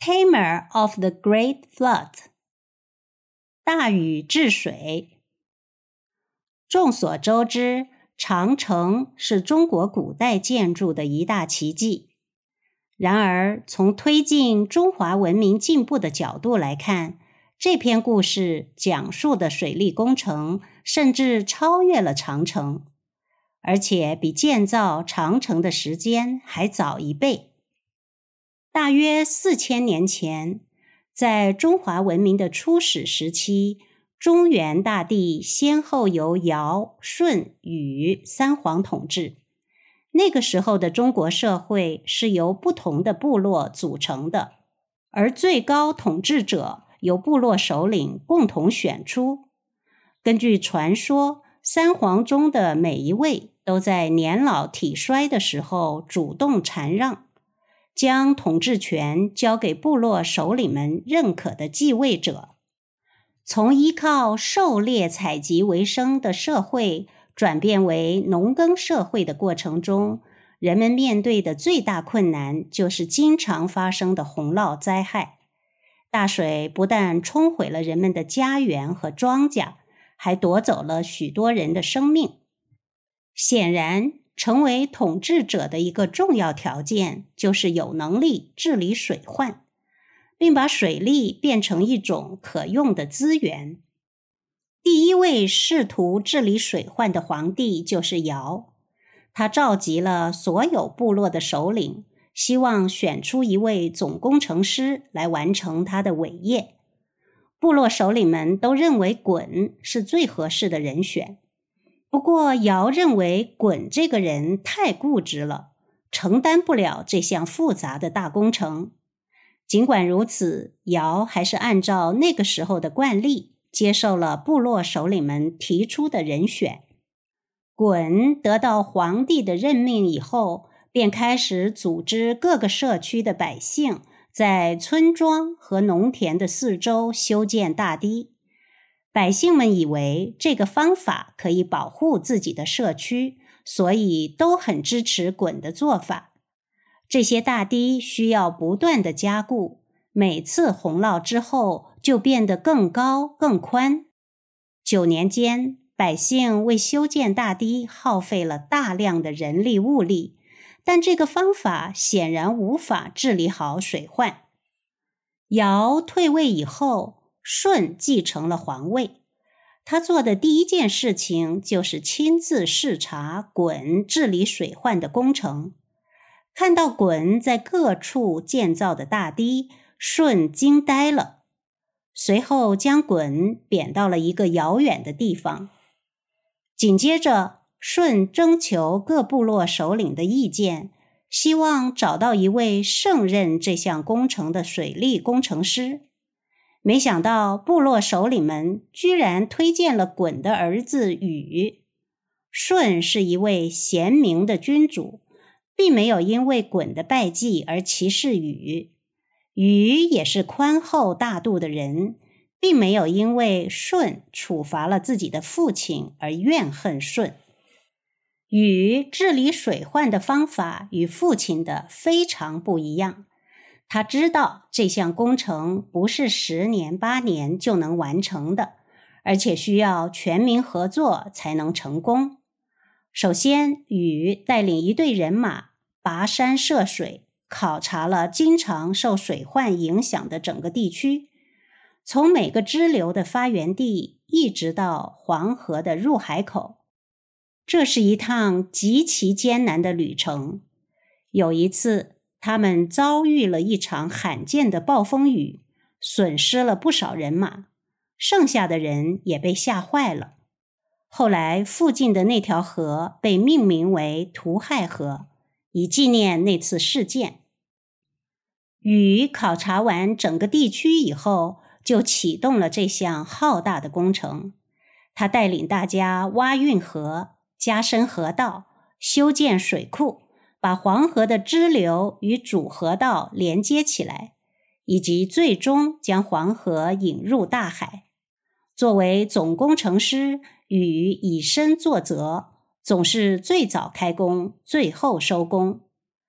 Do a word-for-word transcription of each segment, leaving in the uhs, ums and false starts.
Tamer of the Great Flood 大禹治水。众所周知，长城是中国古代建筑的一大奇迹。然而，从推进中华文明进步的角度来看，这篇故事讲述的水利工程甚至超越了长城，而且比建造长城的时间还早一倍。大约四千年前，在中华文明的初始时期，中原大地先后由尧、舜、禹三皇统治。那个时候的中国社会是由不同的部落组成的，而最高统治者由部落首领共同选出。根据传说，三皇中的每一位都在年老体衰的时候主动禅让，将统治权交给部落首领们认可的继位者。从依靠狩猎采集为生的社会转变为农耕社会的过程中，人们面对的最大困难就是经常发生的洪涝灾害。大水不但冲毁了人们的家园和庄稼，还夺走了许多人的生命。显然，成为统治者的一个重要条件就是有能力治理水患，并把水利变成一种可用的资源。第一位试图治理水患的皇帝就是尧，他召集了所有部落的首领，希望选出一位总工程师来完成他的伟业。部落首领们都认为鲧是最合适的人选。不过尧认为鲧这个人太固执了，承担不了这项复杂的大工程。尽管如此，尧还是按照那个时候的惯例，接受了部落首领们提出的人选。鲧得到皇帝的任命以后，便开始组织各个社区的百姓在村庄和农田的四周修建大堤。百姓们以为这个方法可以保护自己的社区，所以都很支持鲧的做法。这些大堤需要不断的加固，每次洪涝之后就变得更高更宽。九年间，百姓为修建大堤耗费了大量的人力物力，但这个方法显然无法治理好水患。尧退位以后，舜继承了皇位。他做的第一件事情就是亲自视察鲧治理水患的工程。看到鲧在各处建造的大堤，舜惊呆了，随后将鲧贬到了一个遥远的地方。紧接着，舜征求各部落首领的意见，希望找到一位胜任这项工程的水利工程师。没想到部落首领们居然推荐了鲧的儿子禹。舜是一位贤明的君主，并没有因为鲧的败绩而歧视禹。禹也是宽厚大度的人，并没有因为舜处罚了自己的父亲而怨恨舜。禹治理水患的方法与父亲的非常不一样。他知道这项工程不是十年八年就能完成的，而且需要全民合作才能成功。首先，禹带领一队人马跋山涉水，考察了经常受水患影响的整个地区，从每个支流的发源地一直到黄河的入海口。这是一趟极其艰难的旅程。有一次，他们遭遇了一场罕见的暴风雨，损失了不少人马，剩下的人也被吓坏了。后来，附近的那条河被命名为图亥河，以纪念那次事件。禹考察完整个地区以后，就启动了这项浩大的工程。他带领大家挖运河，加深河道，修建水库，把黄河的支流与主河道连接起来，以及最终将黄河引入大海。作为总工程师，禹以身作则，总是最早开工，最后收工。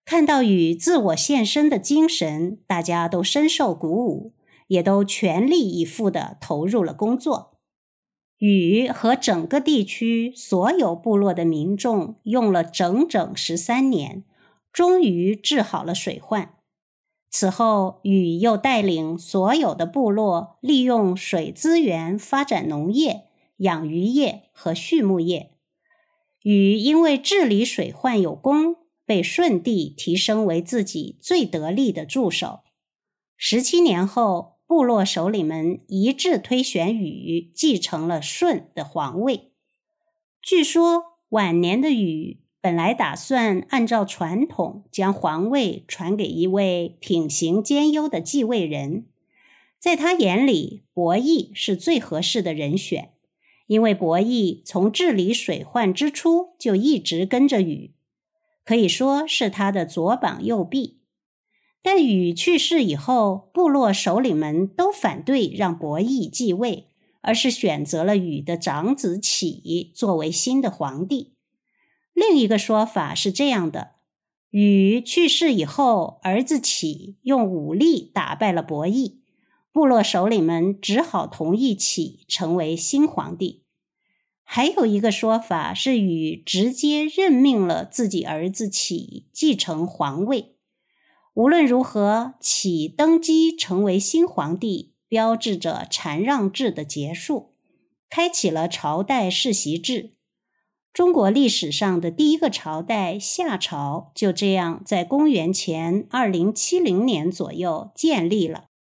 看到禹自我献身的精神，大家都深受鼓舞，也都全力以赴地投入了工作。禹和整个地区所有部落的民众用了整整十三年，终于治好了水患。此后，禹又带领所有的部落利用水资源发展农业、养渔业和畜牧业。禹因为治理水患有功，被舜帝提升为自己最得力的助手。十七年后，部落首领们一致推选禹继承了舜的皇位。据说晚年的禹本来打算按照传统将皇位传给一位品行兼优的继位人，在他眼里，伯益是最合适的人选，因为伯益从治理水患之初就一直跟着禹，可以说是他的左膀右臂。但禹去世以后，部落首领们都反对让伯益继位，而是选择了禹的长子启作为新的皇帝。另一个说法是这样的：禹去世以后，儿子启用武力打败了伯益，部落首领们只好同意启成为新皇帝。还有一个说法是禹直接任命了自己儿子启继承皇位。无论如何，启登基成为新皇帝，标志着禅让制的结束，开启了朝代世袭制。中国历史上的第一个朝代夏朝就这样在公元前二零七零年左右建立了。